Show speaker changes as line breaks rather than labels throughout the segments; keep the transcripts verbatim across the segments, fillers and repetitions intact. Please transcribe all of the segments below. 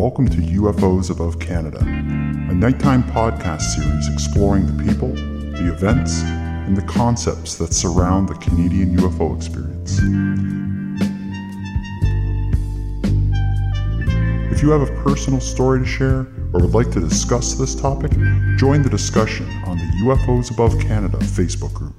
welcome to U F Os Above Canada, a nighttime podcast series exploring the people, the events, and the concepts that surround the Canadian U F O experience. If you have a personal story to share or would like to discuss this topic, join the discussion on the U F Os Above Canada Facebook group.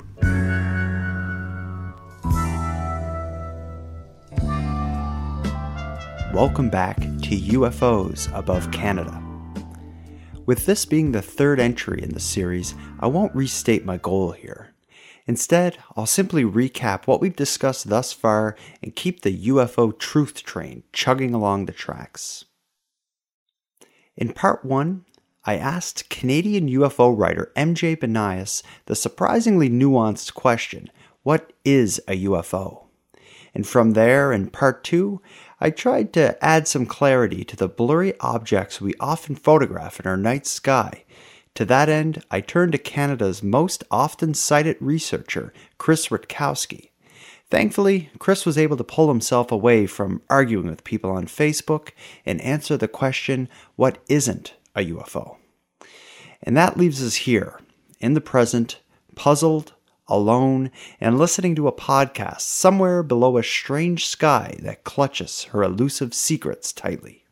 Welcome back to U F Os Above Canada. With this being the third entry in the series, I won't restate my goal here. Instead, I'll simply recap what we've discussed thus far and keep the U F O truth train chugging along the tracks. In part one, I asked Canadian U F O writer M J Banias the surprisingly nuanced question, what is a U F O? And from there, in part two, I tried to add some clarity to the blurry objects we often photograph in our night sky. To that end, I turned to Canada's most often cited researcher, Chris Rutkowski. Thankfully, Chris was able to pull himself away from arguing with people on Facebook and answer the question, what isn't a U F O? And that leaves us here, in the present, puzzled, alone, and listening to a podcast somewhere below a strange sky that clutches her elusive secrets tightly.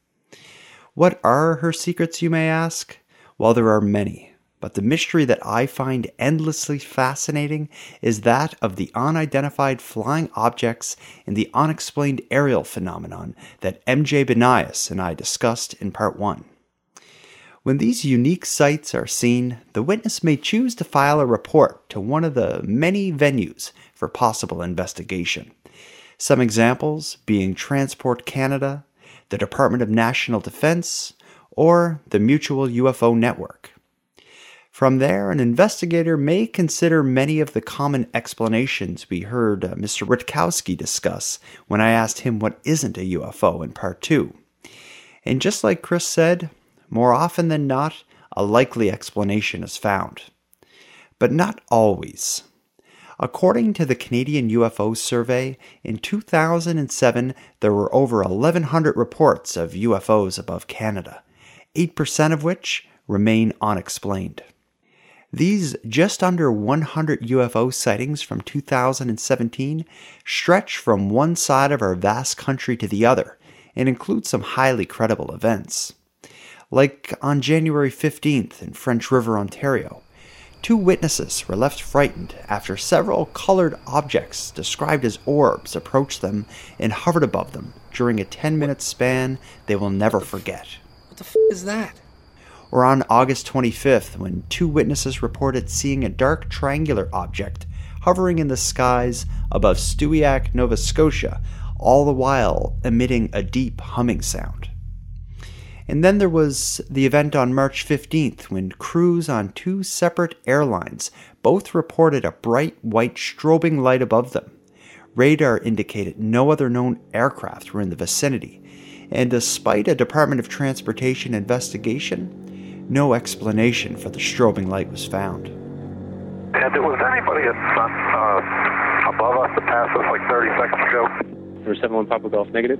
What are her secrets, you may ask? Well, there are many, but the mystery that I find endlessly fascinating is that of the unidentified flying objects and the unexplained aerial phenomenon that M J Banias and I discussed in part one. When these unique sights are seen, the witness may choose to file a report to one of the many venues for possible investigation. Some examples being Transport Canada, the Department of National Defence, or the Mutual U F O Network. From there, an investigator may consider many of the common explanations we heard uh, Mister Rutkowski discuss when I asked him what isn't a U F O in part two. And just like Chris said, more often than not, a likely explanation is found. But not always. According to the Canadian U F O Survey, in two thousand seven, there were over eleven hundred reports of U F Os above Canada, eight percent of which remain unexplained. These just under one hundred U F O sightings from two thousand seventeen stretch from one side of our vast country to the other and include some highly credible events. Like on January fifteenth in French River, Ontario, two witnesses were left frightened after several colored objects described as orbs approached them and hovered above them during a ten-minute span they will never forget.
What the f*** is that?
Or on August twenty-fifth, when two witnesses reported seeing a dark triangular object hovering in the skies above Stewiacke, Nova Scotia, all the while emitting a deep humming sound. And then there was the event on March fifteenth when crews on two separate airlines both reported a bright white strobing light above them. Radar indicated no other known aircraft were in the vicinity, and despite a Department of Transportation investigation, no explanation for the strobing light was found.
And there was anybody at, uh, above us that passed us like thirty seconds ago?
Number seven one Papa Golf negative.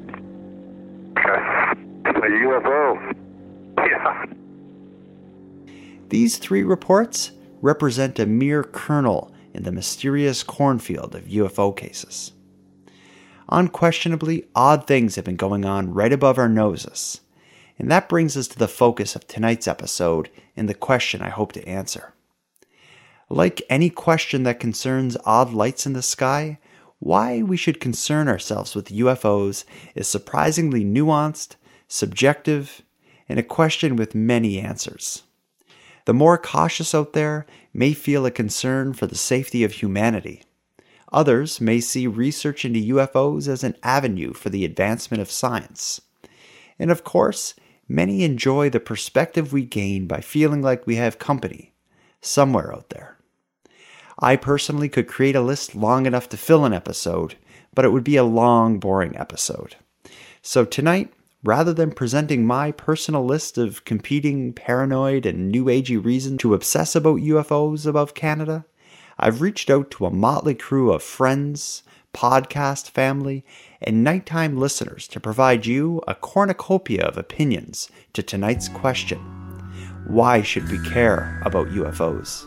Okay. A U F O. Yeah.
These three reports represent a mere kernel in the mysterious cornfield of U F O cases. Unquestionably, odd things have been going on right above our noses. And that brings us to the focus of tonight's episode and the question I hope to answer. Like any question that concerns odd lights in the sky, why we should concern ourselves with U F Os is surprisingly nuanced, subjective, and a question with many answers. The more cautious out there may feel a concern for the safety of humanity. Others may see research into U F Os as an avenue for the advancement of science. And of course, many enjoy the perspective we gain by feeling like we have company somewhere out there. I personally could create a list long enough to fill an episode, but it would be a long, boring episode. So tonight, rather than presenting my personal list of competing paranoid and new agey reasons to obsess about U F Os above Canada, I've reached out to a motley crew of friends, podcast family, and nighttime listeners to provide you a cornucopia of opinions to tonight's question: why should we care about U F Os?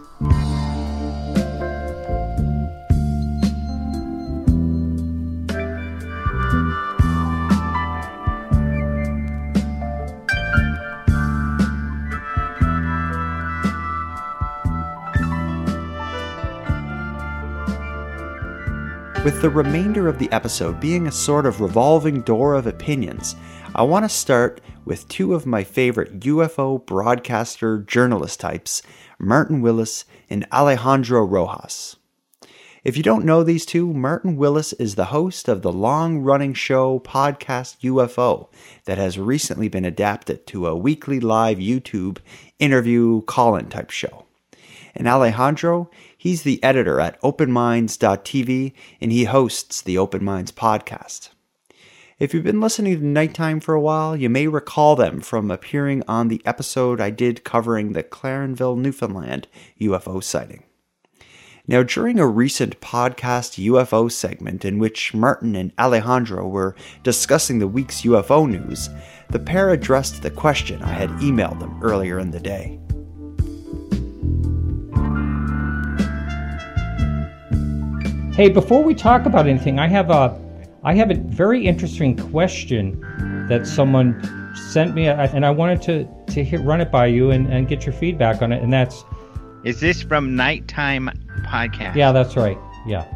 With the remainder of the episode being a sort of revolving door of opinions, I want to start with two of my favorite U F O broadcaster journalist types, Martin Willis and Alejandro Rojas. If you don't know these two, Martin Willis is the host of the long-running show podcast U F O that has recently been adapted to a weekly live YouTube interview call-in type show. And Alejandro, he's the editor at open minds dot t v, and he hosts the Open Minds podcast. If you've been listening to Nighttime for a while, you may recall them from appearing on the episode I did covering the Clarenville, Newfoundland U F O sighting. Now, during a recent podcast U F O segment in which Martin and Alejandro were discussing the week's U F O news, the pair addressed the question I had emailed them earlier in the day.
Hey, before we talk about anything, I have a, I have a very interesting question that someone sent me, and I wanted to, to hit, run it by you and, and get your feedback on it, and that's...
Is this from Nighttime Podcast?
Yeah, that's right, yeah.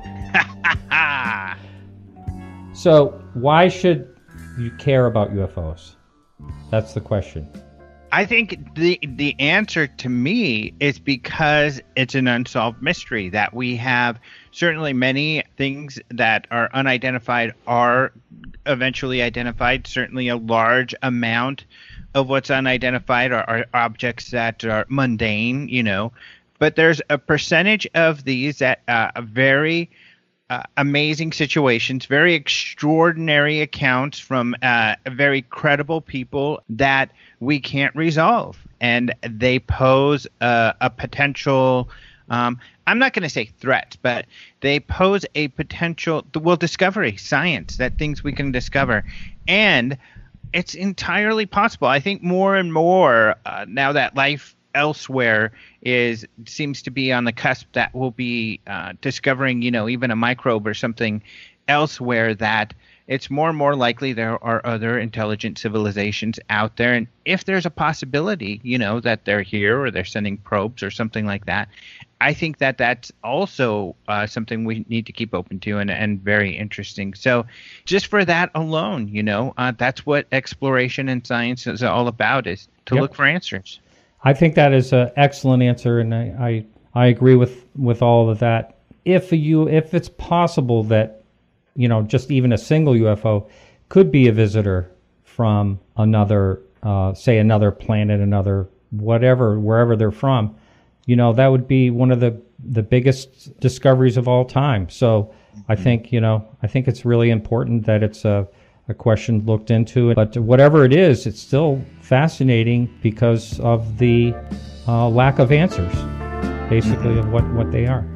So, why should you care about U F Os? That's the question.
I think the the answer to me is because it's an unsolved mystery that we have. Certainly many things that are unidentified are eventually identified. Certainly a large amount of what's unidentified are, are objects that are mundane, you know. But there's a percentage of these that uh, are very uh, amazing situations, very extraordinary accounts from uh, very credible people that we can't resolve. And they pose a, a potential... Um, I'm not going to say threat, but they pose a potential, well, discovery, science, that things we can discover. And it's entirely possible. I think more and more uh, now that life elsewhere is seems to be on the cusp, that we'll be uh, discovering, you know, even a microbe or something elsewhere, that it's more and more likely there are other intelligent civilizations out there. And if there's a possibility, you know, that they're here or they're sending probes or something like that, I think that that's also uh, something we need to keep open to and, and very interesting. So just for that alone, you know, uh, that's what exploration and science is all about, is to
Yep.
look for answers.
I think that is an excellent answer, and I, I, I agree with, with all of that. If you if it's possible that, you know, just even a single U F O could be a visitor from another, uh, say, another planet, another whatever, wherever they're from, you know, that would be one of the, the biggest discoveries of all time. So I think, you know, I think it's really important that it's a, a question looked into. But whatever it is, it's still fascinating because of the uh, lack of answers, basically, of what, what they are.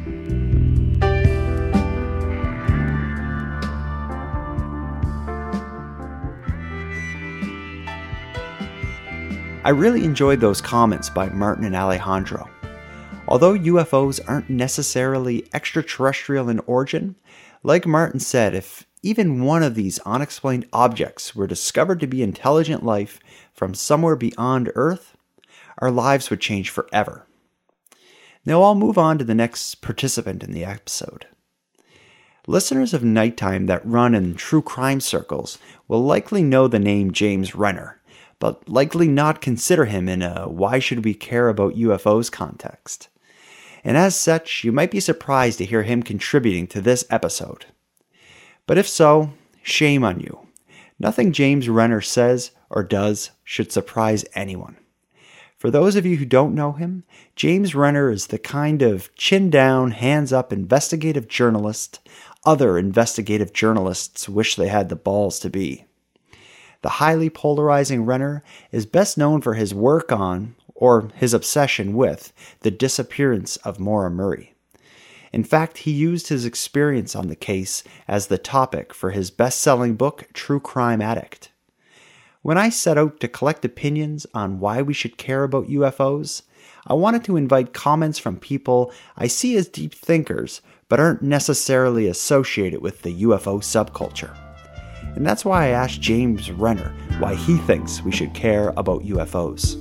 I really enjoyed those comments by Martin and Alejandro. Although U F Os aren't necessarily extraterrestrial in origin, like Martin said, if even one of these unexplained objects were discovered to be intelligent life from somewhere beyond Earth, our lives would change forever. Now I'll move on to the next participant in the episode. Listeners of Nighttime that run in true crime circles will likely know the name James Renner, but likely not consider him in a why should we care about U F Os context. And as such, you might be surprised to hear him contributing to this episode. But if so, shame on you. Nothing James Renner says or does should surprise anyone. For those of you who don't know him, James Renner is the kind of chin-down, hands-up investigative journalist other investigative journalists wish they had the balls to be. The highly polarizing Renner is best known for his work on, or his obsession with, the disappearance of Maura Murray. In fact, he used his experience on the case as the topic for his best-selling book, True Crime Addict. When I set out to collect opinions on why we should care about U F Os, I wanted to invite comments from people I see as deep thinkers, but aren't necessarily associated with the U F O subculture. And that's why I asked James Renner why he thinks we should care about U F Os.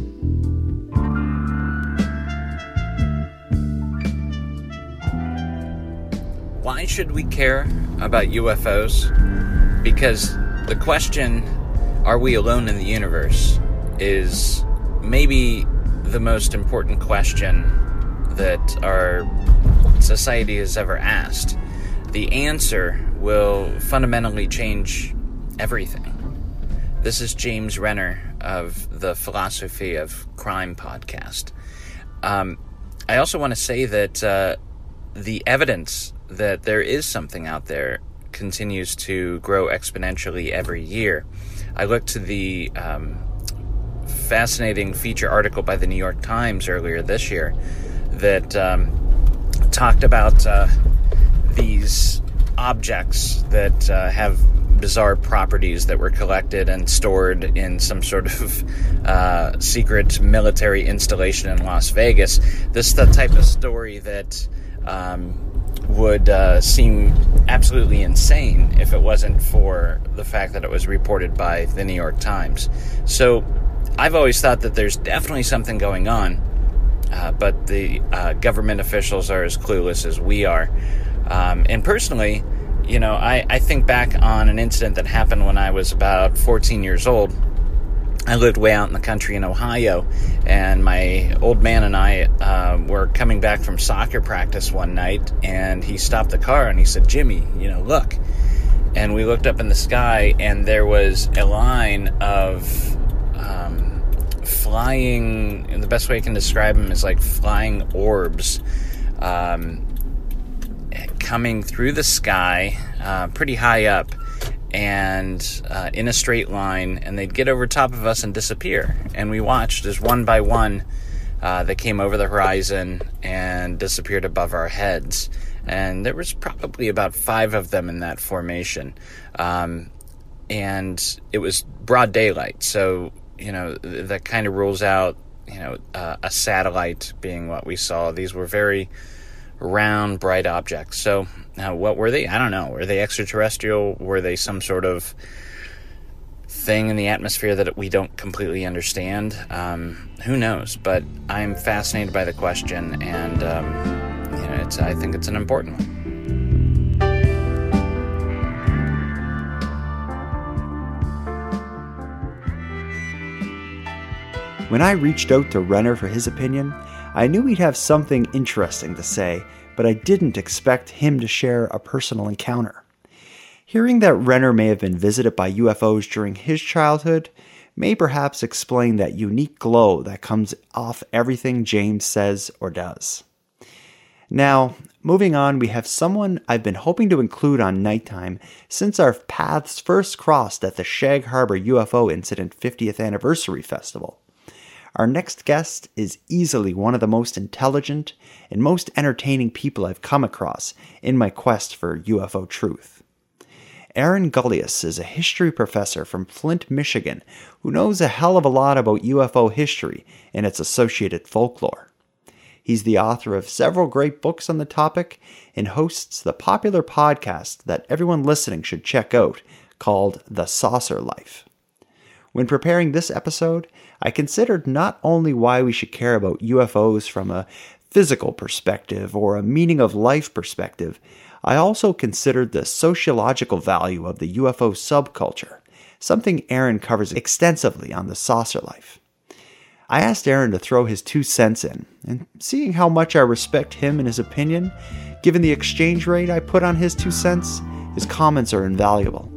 Why should we care about U F Os? Because the question, are we alone in the universe, is maybe the most important question that our society has ever asked. The answer will fundamentally change everything. This is James Renner of the Philosophy of Crime podcast. Um, I also want to say that uh, the evidence that there is something out there continues to grow exponentially every year. I looked to the um, fascinating feature article by the New York Times earlier this year that um, talked about uh, these objects that uh, have bizarre properties that were collected and stored in some sort of uh, secret military installation in Las Vegas. This is the type of story that um, would uh, seem absolutely insane if it wasn't for the fact that it was reported by the New York Times. So I've always thought that there's definitely something going on, uh, but the uh, government officials are as clueless as we are. Um, and personally, you know, I, I think back on an incident that happened when I was about fourteen years old. I lived way out in the country in Ohio, and my old man and I uh, were coming back from soccer practice one night, and he stopped the car and he said, "Jimmy, you know, look." And we looked up in the sky, and there was a line of um, flying, and the best way I can describe them is like flying orbs um, coming through the sky uh, pretty high up, and uh, in a straight line, and they'd get over top of us and disappear. And we watched as one by one uh, they came over the horizon and disappeared above our heads. And there was probably about five of them in that formation. Um, and it was broad daylight, so, you know, th- that kind of rules out, you know, uh, a satellite being what we saw. These were very round, bright objects. So now, what were they? I don't know. Were they extraterrestrial? Were they some sort of thing in the atmosphere that we don't completely understand? Um, who knows? But I'm fascinated by the question, and um, you know, it's, I think it's an important one.
When I reached out to Renner for his opinion, I knew he'd have something interesting to say, but I didn't expect him to share a personal encounter. Hearing that Renner may have been visited by U F Os during his childhood may perhaps explain that unique glow that comes off everything James says or does. Now, moving on, we have someone I've been hoping to include on Nighttime since our paths first crossed at the Shag Harbor U F O Incident fiftieth Anniversary Festival. Our next guest is easily one of the most intelligent and most entertaining people I've come across in my quest for U F O truth. Aaron Gullius is a history professor from Flint, Michigan, who knows a hell of a lot about U F O history and its associated folklore. He's the author of several great books on the topic and hosts the popular podcast that everyone listening should check out called The Saucer Life. When preparing this episode, I considered not only why we should care about U F Os from a physical perspective or a meaning of life perspective, I also considered the sociological value of the U F O subculture, something Aaron covers extensively on The Saucer Life. I asked Aaron to throw his two cents in, and seeing how much I respect him and his opinion, given the exchange rate I put on his two cents, his comments are invaluable.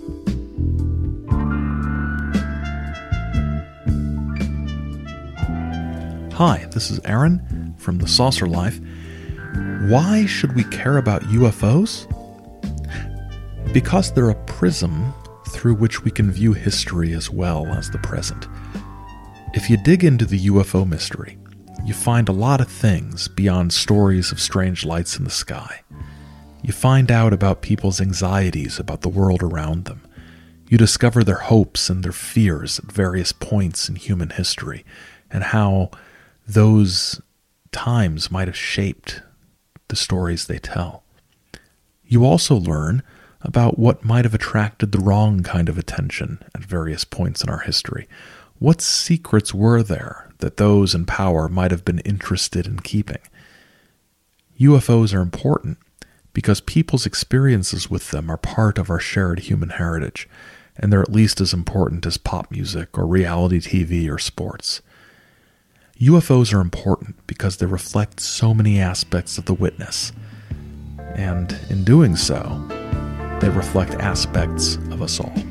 Hi, this is Aaron from The Saucer Life. Why should we care about U F Os? Because they're a prism through which we can view history as well as the present. If you dig into the U F O mystery, you find a lot of things beyond stories of strange lights in the sky. You find out about people's anxieties about the world around them. You discover their hopes and their fears at various points in human history, and how those times might have shaped the stories they tell. You also learn about what might have attracted the wrong kind of attention at various points in our history. What secrets were there that those in power might have been interested in keeping? U F Os are important because people's experiences with them are part of our shared human heritage, and they're at least as important as pop music or reality T V or sports. U F Os are important because they reflect so many aspects of the witness, and in doing so, they reflect aspects of us all.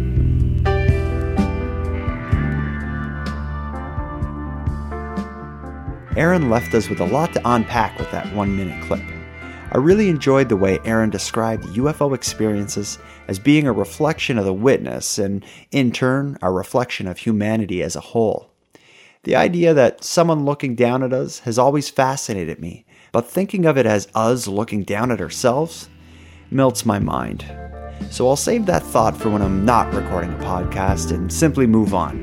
Aaron left us with a lot to unpack with that one-minute clip. I really enjoyed the way Aaron described U F O experiences as being a reflection of the witness and, in turn, a reflection of humanity as a whole. The idea that someone looking down at us has always fascinated me, but thinking of it as us looking down at ourselves melts my mind. So I'll save that thought for when I'm not recording a podcast and simply move on.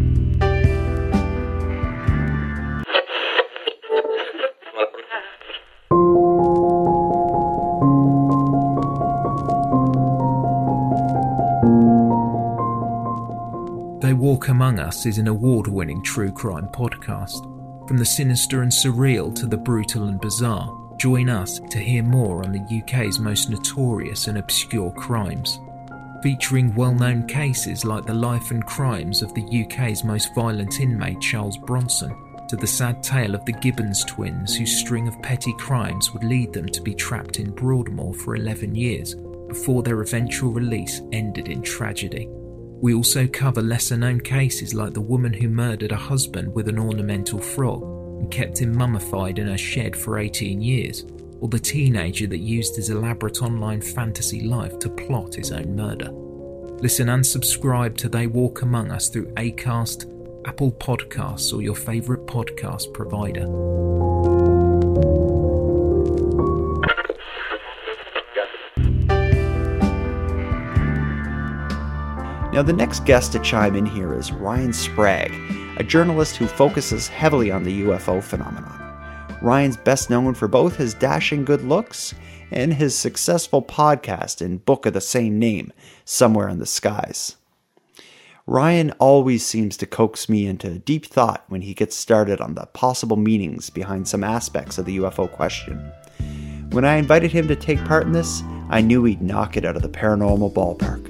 They Walk Among Us is an award-winning true crime podcast. From the sinister and surreal to the brutal and bizarre, join us to hear more on the U K's most notorious and obscure crimes. Featuring well-known cases like the life and crimes of the U K's most violent inmate Charles Bronson, to the sad tale of the Gibbons twins whose string of petty crimes would lead them to be trapped in Broadmoor for eleven years before their eventual release ended in tragedy. We also cover lesser-known cases like the woman who murdered a husband with an ornamental frog and kept him mummified in her shed for eighteen years, or the teenager that used his elaborate online fantasy life to plot his own murder. Listen and subscribe to They Walk Among Us through Acast, Apple Podcasts, or your favourite podcast provider.
Now, the next guest to chime in here is Ryan Sprague, a journalist who focuses heavily on the U F O phenomenon. Ryan's best known for both his dashing good looks and his successful podcast and book of the same name, Somewhere in the Skies. Ryan always seems to coax me into deep thought when he gets started on the possible meanings behind some aspects of the U F O question. When I invited him to take part in this, I knew he'd knock it out of the paranormal ballpark.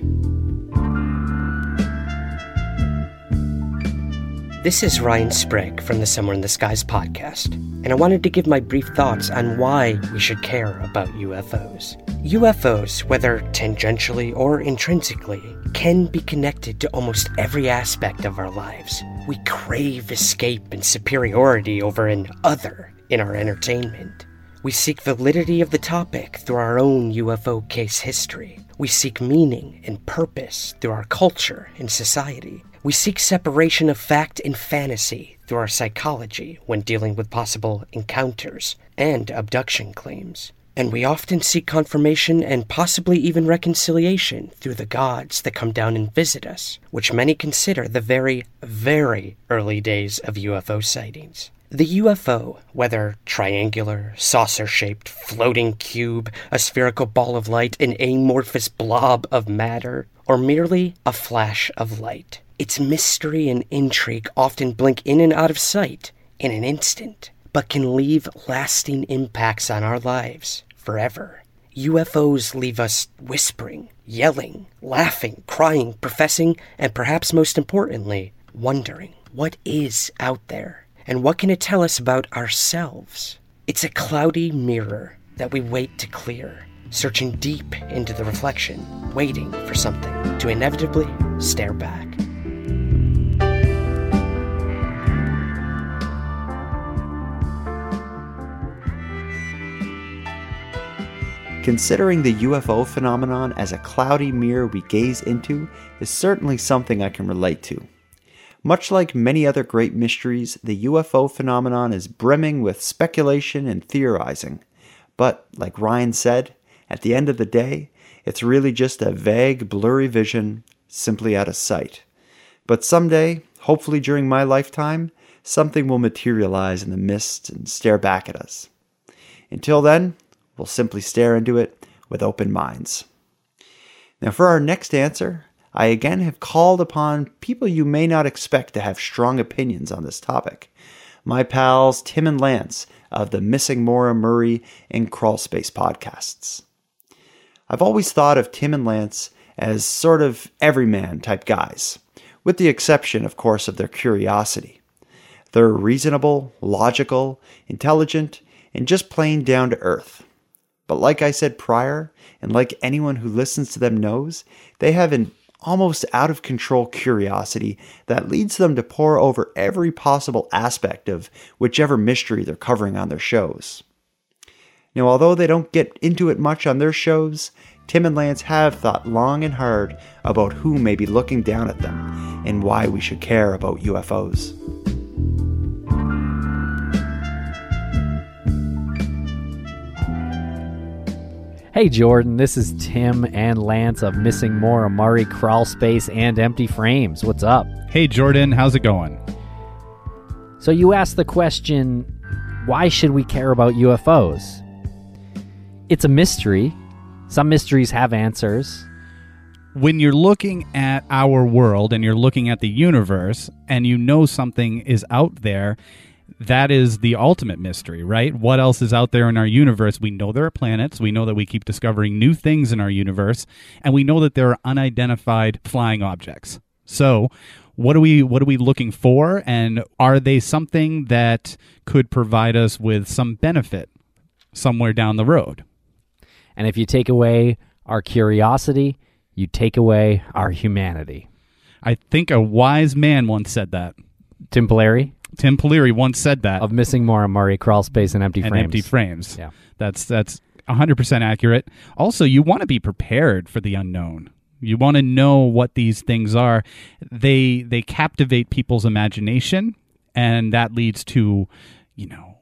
This is Ryan Sprague from the Somewhere in the Skies podcast, and I wanted to give my brief thoughts on why we should care about U F Os. U F Os, whether tangentially or intrinsically, can be connected to almost every aspect of our lives. We crave escape and superiority over an other in our entertainment. We seek validity of the topic through our own U F O case history. We seek meaning and purpose through our culture and society. We seek separation of fact and fantasy through our psychology when dealing with possible encounters and abduction claims. And we often seek confirmation and possibly even reconciliation through the gods that come down and visit us, which many consider the very, very early days of U F O sightings. The U F O, whether triangular, saucer-shaped, floating cube, a spherical ball of light, an amorphous blob of matter, or merely a flash of light, its mystery and intrigue often blink in and out of sight in an instant, but can leave lasting impacts on our lives forever. U F Os leave us whispering, yelling, laughing, crying, professing, and perhaps most importantly, wondering what is out there and what can it tell us about ourselves. It's a cloudy mirror that we wait to clear, searching deep into the reflection, waiting for something to inevitably stare back.
Considering the U F O phenomenon as a cloudy mirror we gaze into is certainly something I can relate to. Much like many other great mysteries, the U F O phenomenon is brimming with speculation and theorizing. But, like Ryan said, at the end of the day, it's really just a vague, blurry vision, simply out of sight. But someday, hopefully during my lifetime, something will materialize in the mist and stare back at us. Until then, we'll simply stare into it with open minds. Now for our next answer, I again have called upon people you may not expect to have strong opinions on this topic. My pals Tim and Lance of the Missing Maura Murray and Crawlspace podcasts. I've always thought of Tim and Lance as sort of everyman type guys, with the exception, of course, of their curiosity. They're reasonable, logical, intelligent, and just plain down to earth. But like I said prior, and like anyone who listens to them knows, they have an almost out of control curiosity that leads them to pore over every possible aspect of whichever mystery they're covering on their shows. Now, although they don't get into it much on their shows, Tim and Lance have thought long and hard about who may be looking down at them and why we should care about U F Os.
Hey Jordan, this is Tim and Lance of Missing Maura Murray, Crawlspace, and Empty Frames. What's up?
Hey Jordan, how's it going?
So you asked the question, why should we care about U F Os? It's a mystery. Some mysteries have answers.
When you're looking at our world and you're looking at the universe and you know something is out there, that is the ultimate mystery, right? What else is out there in our universe? We know there are planets. We know that we keep discovering new things in our universe, and we know that there are unidentified flying objects. So, what are we what are we looking for, and are they something that could provide us with some benefit somewhere down the road?
And if you take away our curiosity, you take away our humanity.
I think a wise man once said that.
Tim Polari?
Tim Polari once said that.
Of Missing Maura Murray, Crawlspace, and Empty
and
Frames.
Empty Frames.
Yeah.
That's that's one hundred percent accurate. Also, you want to be prepared for the unknown. You want to know what these things are. They they captivate people's imagination, and that leads to, you know,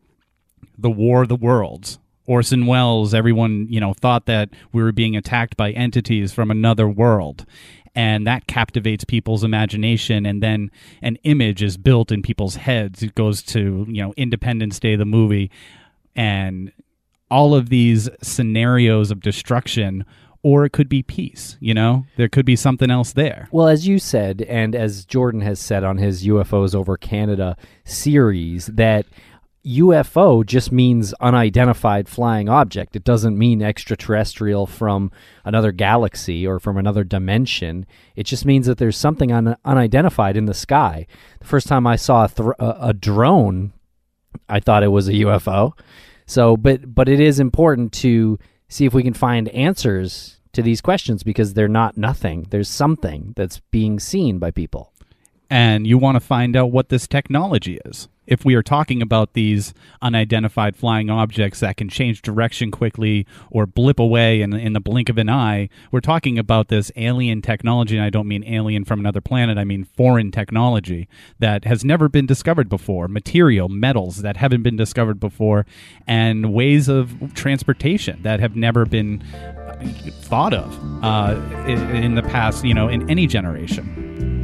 the War of the Worlds. Orson Welles, everyone, you know, thought that we were being attacked by entities from another world. And that captivates people's imagination, and then an image is built in people's heads. It goes to, you know, Independence Day, the movie, and all of these scenarios of destruction, or it could be peace, you know? There could be something else there.
Well, as you said, and as Jordan has said on his U F Os Over Canada series, that U F O just means unidentified flying object. It doesn't mean extraterrestrial from another galaxy or from another dimension. It just means that there's something un- unidentified in the sky. The first time I saw a, th- a drone, I thought it was a U F O. So, but but it is important to see if we can find answers to these questions, because they're not nothing. There's something that's being seen by people.
And you want to find out what this technology is. If we are talking about these unidentified flying objects that can change direction quickly or blip away in, in the blink of an eye, we're talking about this alien technology, and I don't mean alien from another planet, I mean foreign technology that has never been discovered before, material, metals that haven't been discovered before, and ways of transportation that have never been thought of uh, in, in the past, you know, in any generation.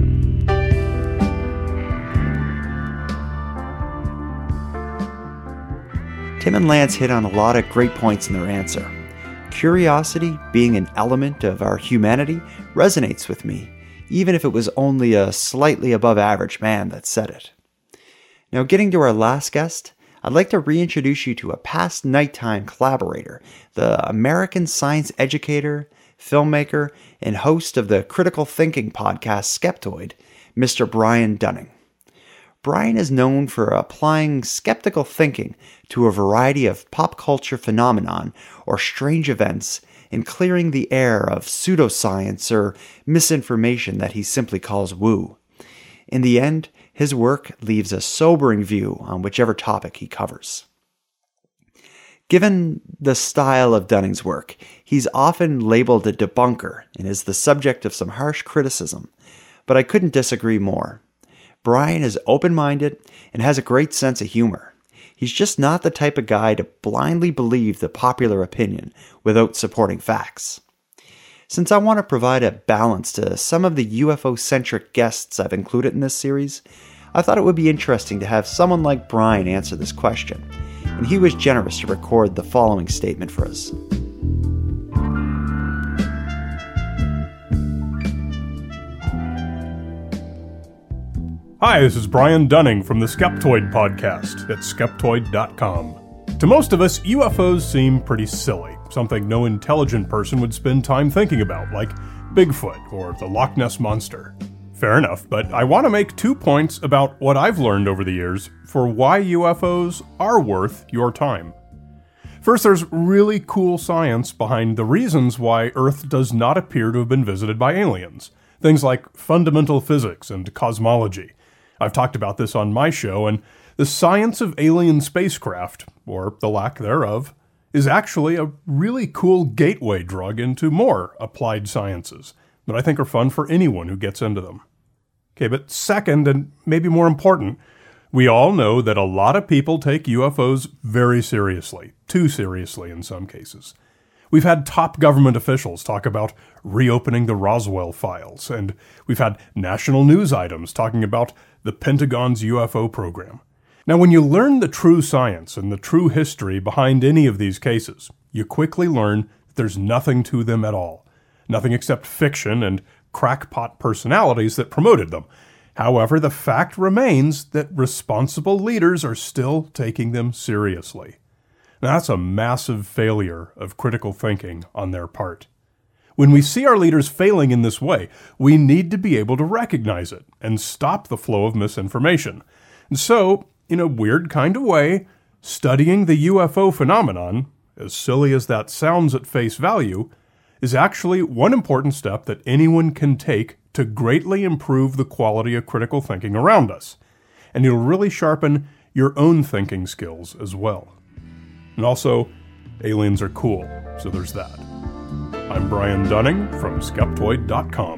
Tim and Lance hit on a lot of great points in their answer. Curiosity, being an element of our humanity, resonates with me, even if it was only a slightly above average man that said it. Now, getting to our last guest, I'd like to reintroduce you to a past nighttime collaborator, the American science educator, filmmaker, and host of the critical thinking podcast Skeptoid, Mister Brian Dunning. Brian is known for applying skeptical thinking to a variety of pop culture phenomenon or strange events and clearing the air of pseudoscience or misinformation that he simply calls woo. In the end, his work leaves a sobering view on whichever topic he covers. Given the style of Dunning's work, he's often labeled a debunker and is the subject of some harsh criticism, but I couldn't disagree more. Brian is open-minded and has a great sense of humor. He's just not the type of guy to blindly believe the popular opinion without supporting facts. Since I want to provide a balance to some of the U F O-centric guests I've included in this series, I thought it would be interesting to have someone like Brian answer this question, and he was generous to record the following statement for us.
Hi, this is Brian Dunning from the Skeptoid podcast at skeptoid dot com. To most of us, U F Os seem pretty silly, something no intelligent person would spend time thinking about, like Bigfoot or the Loch Ness Monster. Fair enough, but I want to make two points about what I've learned over the years for why U F Os are worth your time. First, there's really cool science behind the reasons why Earth does not appear to have been visited by aliens. Things like fundamental physics and cosmology. I've talked about this on my show, and the science of alien spacecraft, or the lack thereof, is actually a really cool gateway drug into more applied sciences that I think are fun for anyone who gets into them. Okay, but second, and maybe more important, we all know that a lot of people take U F Os very seriously, too seriously in some cases. We've had top government officials talk about reopening the Roswell files, and we've had national news items talking about the Pentagon's U F O program. Now, when you learn the true science and the true history behind any of these cases, you quickly learn that there's nothing to them at all. Nothing except fiction and crackpot personalities that promoted them. However, the fact remains that responsible leaders are still taking them seriously. Now, that's a massive failure of critical thinking on their part. When we see our leaders failing in this way, we need to be able to recognize it and stop the flow of misinformation. And so, in a weird kind of way, studying the U F O phenomenon, as silly as that sounds at face value, is actually one important step that anyone can take to greatly improve the quality of critical thinking around us. And it'll really sharpen your own thinking skills as well. And also, aliens are cool, so there's that. I'm Brian Dunning from skeptoid dot com.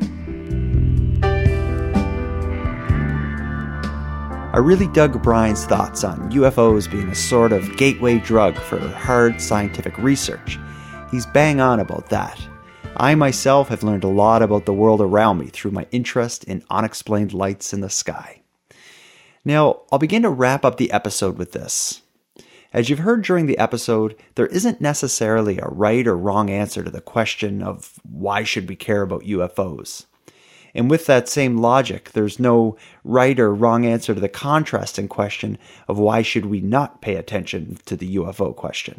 I really dug Brian's thoughts on U F Os being a sort of gateway drug for hard scientific research. He's bang on about that. I myself have learned a lot about the world around me through my interest in unexplained lights in the sky. Now, I'll begin to wrap up the episode with this. As you've heard during the episode, there isn't necessarily a right or wrong answer to the question of why should we care about U F Os. And with that same logic, there's no right or wrong answer to the contrasting question of why should we not pay attention to the U F O question.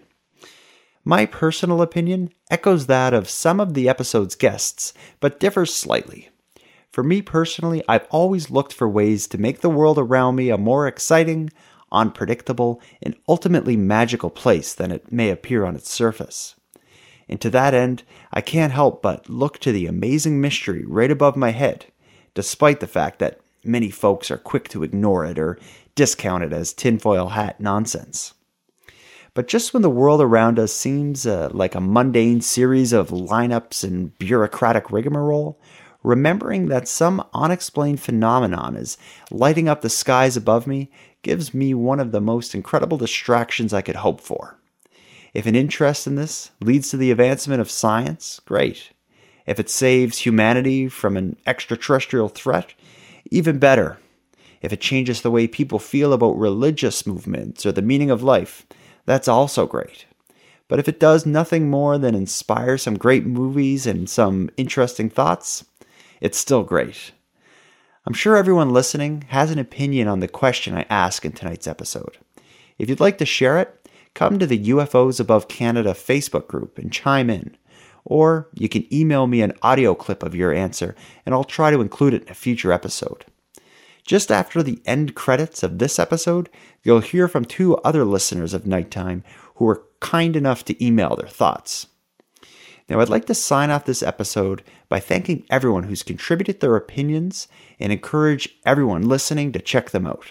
My personal opinion echoes that of some of the episode's guests, but differs slightly. For me personally, I've always looked for ways to make the world around me a more exciting, unpredictable, and ultimately magical place than it may appear on its surface. And to that end, I can't help but look to the amazing mystery right above my head, despite the fact that many folks are quick to ignore it or discount it as tinfoil hat nonsense. But just when the world around us seems uh, like a mundane series of lineups and bureaucratic rigmarole, remembering that some unexplained phenomenon is lighting up the skies above me gives me one of the most incredible distractions I could hope for. If an interest in this leads to the advancement of science, great. If it saves humanity from an extraterrestrial threat, even better. If it changes the way people feel about religious movements or the meaning of life, that's also great. But if it does nothing more than inspire some great movies and some interesting thoughts, it's still great. I'm sure everyone listening has an opinion on the question I ask in tonight's episode. If you'd like to share it, come to the U F Os Above Canada Facebook group and chime in. Or you can email me an audio clip of your answer and I'll try to include it in a future episode. Just after the end credits of this episode, you'll hear from two other listeners of Nighttime who were kind enough to email their thoughts. Now, I'd like to sign off this episode by thanking everyone who's contributed their opinions and encourage everyone listening to check them out.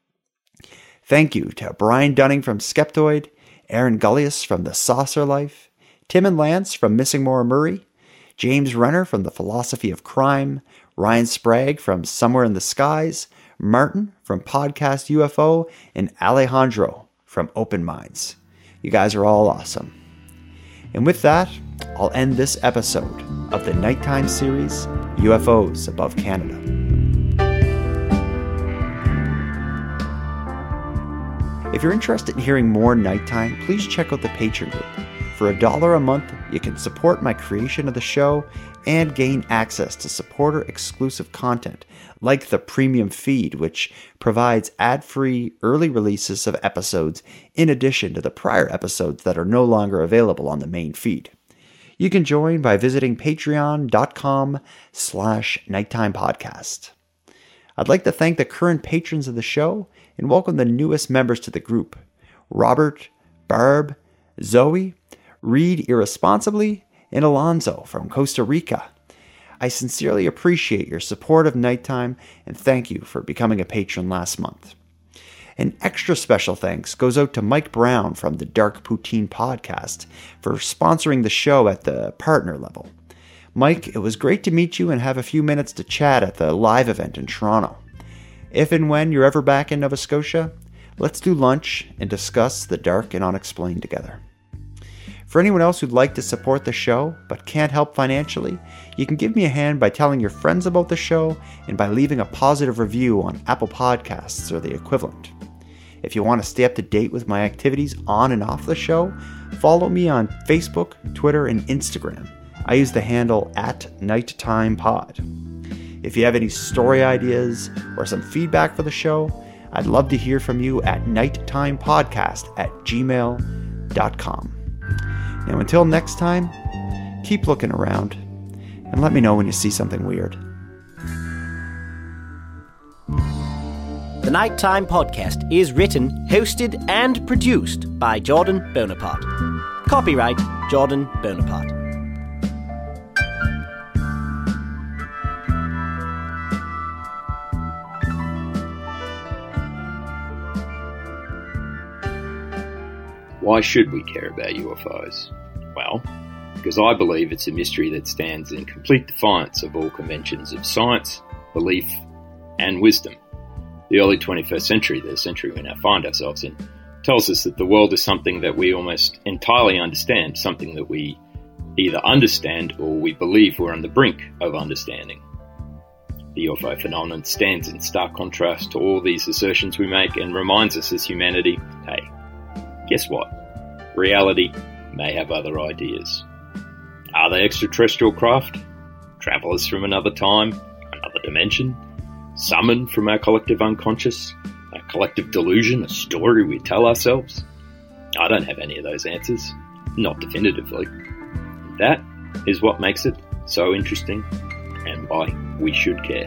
Thank you to Brian Dunning from Skeptoid, Aaron Gullius from The Saucer Life, Tim and Lance from Missing Maura Murray, James Renner from The Philosophy of Crime, Ryan Sprague from Somewhere in the Skies, Martin from Podcast U F O, and Alejandro from Open Minds. You guys are all awesome. And with that, I'll end this episode of the Nighttime series, U F Os Above Canada. If you're interested in hearing more Nighttime, please check out the Patreon group. For a dollar a month, you can support my creation of the show and gain access to supporter-exclusive content, like the premium feed, which provides ad-free early releases of episodes in addition to the prior episodes that are no longer available on the main feed. You can join by visiting patreon.com slash nighttime podcast. I'd like to thank the current patrons of the show and welcome the newest members to the group: Robert, Barb, Zoe, Reed Irresponsibly, and Alonzo from Costa Rica. I sincerely appreciate your support of Nighttime and thank you for becoming a patron last month. An extra special thanks goes out to Mike Brown from the Dark Poutine Podcast for sponsoring the show at the partner level. Mike, it was great to meet you and have a few minutes to chat at the live event in Toronto. If and when you're ever back in Nova Scotia, let's do lunch and discuss the dark and unexplained together. For anyone else who'd like to support the show but can't help financially, you can give me a hand by telling your friends about the show and by leaving a positive review on Apple Podcasts or the equivalent. If you want to stay up to date with my activities on and off the show, follow me on Facebook, Twitter, and Instagram. I use the handle at NighttimePod. If you have any story ideas or some feedback for the show, I'd love to hear from you at nighttimepodcast at gmail dot com. Now until next time, keep looking around and let me know when you see something weird.
The Nighttime Podcast is written, hosted, and produced by Jordan Bonaparte. Copyright Jordan Bonaparte.
Why should we care about U F Os? Well, because I believe it's a mystery that stands in complete defiance of all conventions of science, belief, and wisdom. The early twenty-first century, the century we now find ourselves in, tells us that the world is something that we almost entirely understand, something that we either understand or we believe we're on the brink of understanding. The U F O phenomenon stands in stark contrast to all these assertions we make and reminds us as humanity, hey, guess what? Reality may have other ideas. Are they extraterrestrial craft? Travelers from another time? Another dimension? Summoned from our collective unconscious? A collective delusion? A story we tell ourselves? I don't have any of those answers. Not definitively. That is what makes it so interesting and why we should care.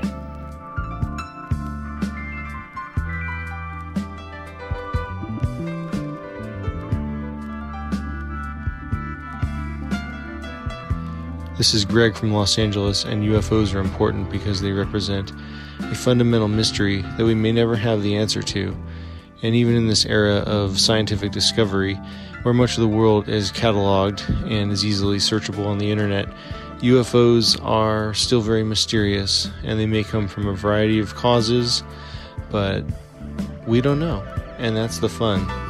This is Greg from Los Angeles, and U F Os are important because they represent a fundamental mystery that we may never have the answer to. And even in this era of scientific discovery, where much of the world is cataloged and is easily searchable on the internet, U F Os are still very mysterious, and they may come from a variety of causes, but we don't know, and that's the fun.